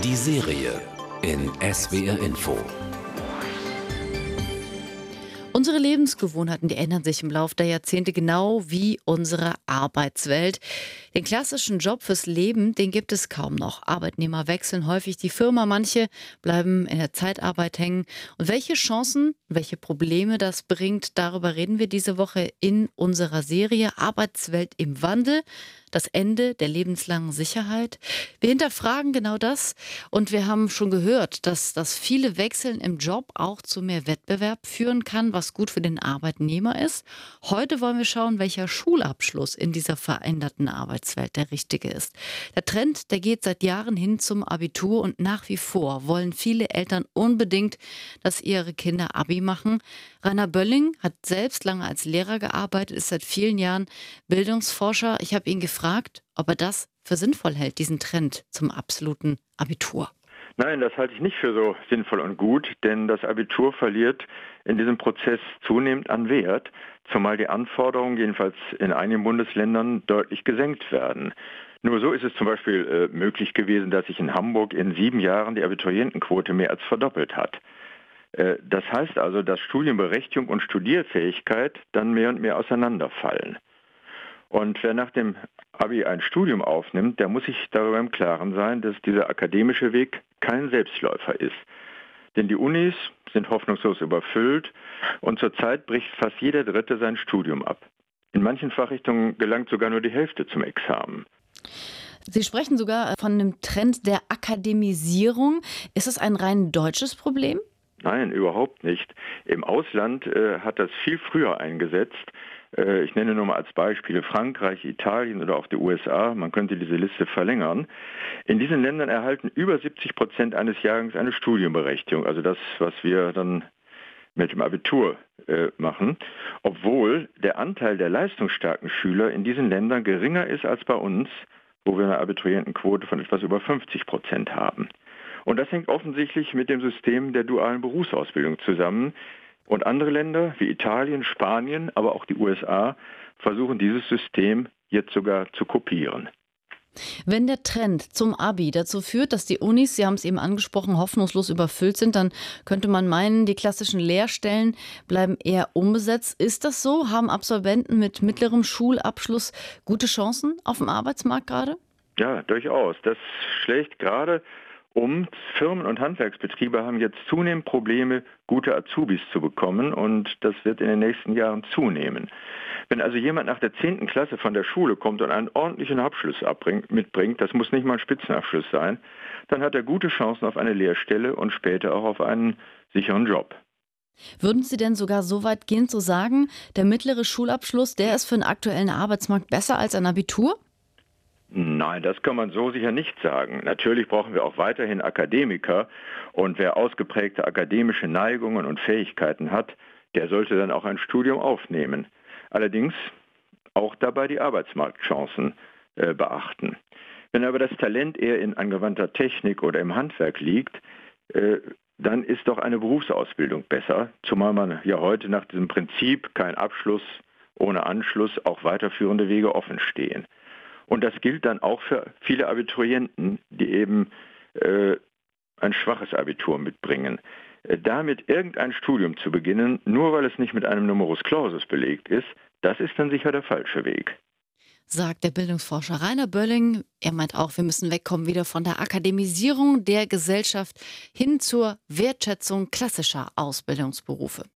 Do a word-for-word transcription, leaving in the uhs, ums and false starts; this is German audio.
Die Serie in S W R Info. Unsere Lebensgewohnheiten, die ändern sich im Laufe der Jahrzehnte genau wie unsere Arbeitswelt. Den klassischen Job fürs Leben, den gibt es kaum noch. Arbeitnehmer wechseln häufig die Firma, manche bleiben in der Zeitarbeit hängen. Und welche Chancen, welche Probleme das bringt, darüber reden wir diese Woche in unserer Serie Arbeitswelt im Wandel. Das Ende der lebenslangen Sicherheit. Wir hinterfragen genau das und wir haben schon gehört, dass das viele Wechseln im Job auch zu mehr Wettbewerb führen kann, was gut für den Arbeitnehmer ist. Heute wollen wir schauen, welcher Schulabschluss in dieser veränderten Arbeitswelt der richtige ist. Der Trend, der geht seit Jahren hin zum Abitur und nach wie vor wollen viele Eltern unbedingt, dass ihre Kinder Abi machen. Rainer Bölling hat selbst lange als Lehrer gearbeitet, ist seit vielen Jahren Bildungsforscher. Ich habe ihn gefragt, ob er das für sinnvoll hält, diesen Trend zum absoluten Abitur. Nein, das halte ich nicht für so sinnvoll und gut, denn das Abitur verliert in diesem Prozess zunehmend an Wert, zumal die Anforderungen jedenfalls in einigen Bundesländern deutlich gesenkt werden. Nur so ist es zum Beispiel äh, möglich gewesen, dass sich in Hamburg in sieben Jahren die Abiturientenquote mehr als verdoppelt hat. Äh, das heißt also, dass Studienberechtigung und Studierfähigkeit dann mehr und mehr auseinanderfallen. Und wer nach dem Abi ein Studium aufnimmt, der muss sich darüber im Klaren sein, dass dieser akademische Weg kein Selbstläufer ist. Denn die Unis sind hoffnungslos überfüllt und zurzeit bricht fast jeder Dritte sein Studium ab. In manchen Fachrichtungen gelangt sogar nur die Hälfte zum Examen. Sie sprechen sogar von einem Trend der Akademisierung. Ist es ein rein deutsches Problem? Nein, überhaupt nicht. Im Ausland äh, hat das viel früher eingesetzt. Äh, ich nenne nur mal als Beispiele Frankreich, Italien oder auch die U S A. Man könnte diese Liste verlängern. In diesen Ländern erhalten über siebzig Prozent eines Jahrgangs eine Studienberechtigung, also das, was wir dann mit dem Abitur äh, machen, obwohl der Anteil der leistungsstarken Schüler in diesen Ländern geringer ist als bei uns, wo wir eine Abiturientenquote von etwas über fünfzig Prozent haben. Und das hängt offensichtlich mit dem System der dualen Berufsausbildung zusammen. Und andere Länder wie Italien, Spanien, aber auch die U S A versuchen dieses System jetzt sogar zu kopieren. Wenn der Trend zum Abi dazu führt, dass die Unis, Sie haben es eben angesprochen, hoffnungslos überfüllt sind, dann könnte man meinen, die klassischen Lehrstellen bleiben eher unbesetzt. Ist das so? Haben Absolventen mit mittlerem Schulabschluss gute Chancen auf dem Arbeitsmarkt gerade? Ja, durchaus. Das schlägt gerade um. Firmen und Handwerksbetriebe haben jetzt zunehmend Probleme, gute Azubis zu bekommen, und das wird in den nächsten Jahren zunehmen. Wenn also jemand nach der zehnten Klasse von der Schule kommt und einen ordentlichen Abschluss abbringt, mitbringt, das muss nicht mal ein Spitzenabschluss sein, dann hat er gute Chancen auf eine Lehrstelle und später auch auf einen sicheren Job. Würden Sie denn sogar so weit gehen zu sagen, der mittlere Schulabschluss, der ist für den aktuellen Arbeitsmarkt besser als ein Abitur? Nein, das kann man so sicher nicht sagen. Natürlich brauchen wir auch weiterhin Akademiker, und wer ausgeprägte akademische Neigungen und Fähigkeiten hat, der sollte dann auch ein Studium aufnehmen. Allerdings auch dabei die Arbeitsmarktchancen äh, beachten. Wenn aber das Talent eher in angewandter Technik oder im Handwerk liegt, äh, dann ist doch eine Berufsausbildung besser, zumal man ja heute nach diesem Prinzip kein Abschluss ohne Anschluss auch weiterführende Wege offen stehen. Und das gilt dann auch für viele Abiturienten, die eben äh, ein schwaches Abitur mitbringen. Äh, damit irgendein Studium zu beginnen, nur weil es nicht mit einem Numerus Clausus belegt ist, das ist dann sicher der falsche Weg. Sagt der Bildungsforscher Rainer Bölling. Er meint auch, wir müssen wegkommen wieder von der Akademisierung der Gesellschaft hin zur Wertschätzung klassischer Ausbildungsberufe.